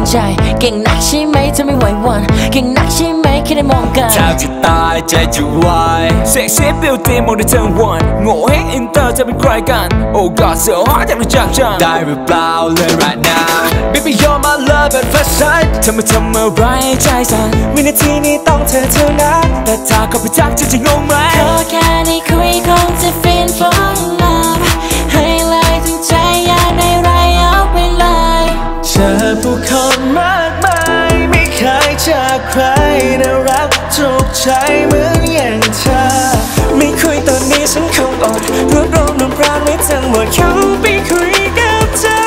ใจเก่งนักใช่ไหมเธอไม่ไหววันเก่งนักใช่ไหมแค่ได้มองกันถ้าจะตายใจจะวายเซ็กซี่บิวตี้มองได้ทั้งวันโง่ให้อินเตอร์จะเป็นใครกันโอ้ก็เสือหาแต่รู้จักจังได้หรือเปล่าเลย right now baby you're my love at first sight เธอมาทำอะไรใจสั่นวินาทีนี้ต้องเธอเท่านั้นแต่ถ้าเขาไปทักเธอจะงงไหมขอแค่ได้คุยคงจะ feel for love ให้เลยถึงใจอยากได้ไรเอาไปเลยเจอผู้คนมากมายไม่เคยเจอใครน่ารักถูกใจเหมือนอย่างเธอไม่คุยตอนนี้ฉันคงอดรวบรวมน้ำปราณไว้ทั้งหมดเขาไปคุยกับเธอ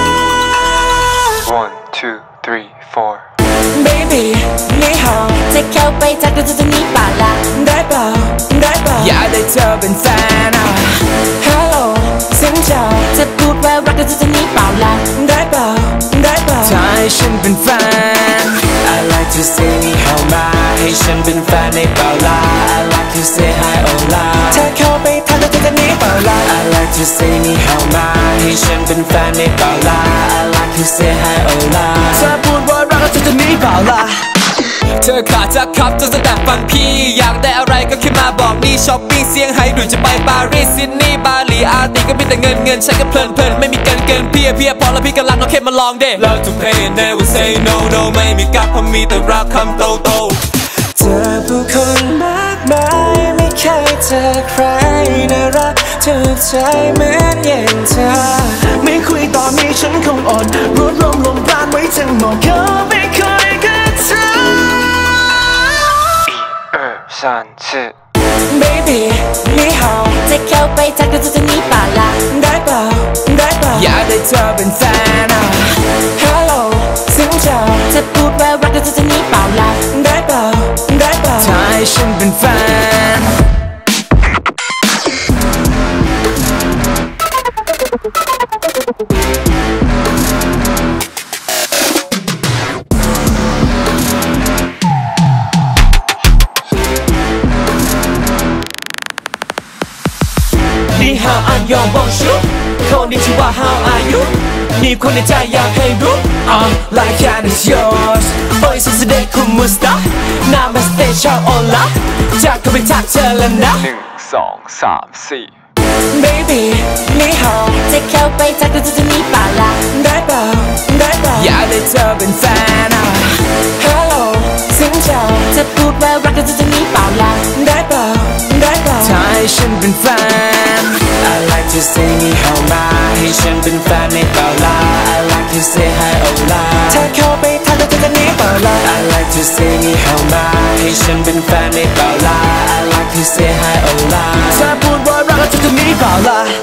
1 2 3 4 baby นี่หอมจะเข้าไปทักดูจะมีป่าละได้เปล่าได้เปล่าอยากได้เธอเป็นแฟนฮัลโหลสินเจ้าจะพูดว่ารักดูจะมีป่าละได้เปล่าได้เปล่าถ้าให้ฉันเป็นแฟน I like to say นี่เข้ามาให้ฉันเป็นแฟนในเปล่าละ I like to say hi hola ถ้าเข้าไปทักดูจะมีป่าละ I like to say นี่เข้ามาให้ฉันเป็นแฟนในเปล่าละ I like to say hi hola เธอพูดว่ารักแล้วเธอจะมีเปล่าละเธอขาดจะขับจนจะแตกฟังพี่อยากได้อะไรก็แค่มาบอกนี่ช้อปปิ้งเซี่ยงไฮ้หรือจะไปปารีสซิดนีย์บาหลีอาร์ติก็มีแต่เงินใช้ก็เพลินไม่มีเกินเพียพอแล้วพี่ก็รักน้องแค่มาลองเด้ Love to pay and never say no ไม่มีกั๊กเพราะมีแต่รักคำโตเจอผู้คนมากมายไม่เคยเจอใครน่ารักถูกใจเหมือนอย่างเธอไม่คุยตอนนี้ฉันคงอดรวบรวมลมปราณไว้ทั้งหมดเขาไม่คุยกับเธอ 1 2 3 4 baby นี่หอมจะเข้าไปทักดูจะมีป่าละได้เปล่าได้เปล่าอยากได้เธอเป็นแฟนฮัลโหลสินเจ้าจะพูดว่ารักดูจะมีป่าละได้เปล่าได้เปล่าถ้าให้ฉันเป็นแฟนนี่ how are you bonjour คนนี้ชื่อว่า how are you มีคนในใจอยากให้รู้ like and it's yours Oi sosede kumusta Namaste ciao hola จากก็ไปทักเธอแล้วนะ 1 2 3 4 baby นี่หอมจะเข้าไปทักดูจะมีป่าละได้เปล่าได้เปล่าอยากได้เธอเป็นแฟนฮัลโหลสินเจ้าจะพูดว่ารักดูจะมีป่าละได้เปล่าได้เปล่าถ้าให้ฉันเป็นแฟน I like to say นี่เข้ามาให้ฉันเป็นแฟนในเปล่าละ I like to say hi hola ถ้าเข้าไปทักดูจะมีป่าละ I like to say นี่เข้ามาให้ฉันเป็นแฟนในเปล่าละ I like to say hi hola ถ้าพูดว่ารักแล้วจะมีเปล่าละ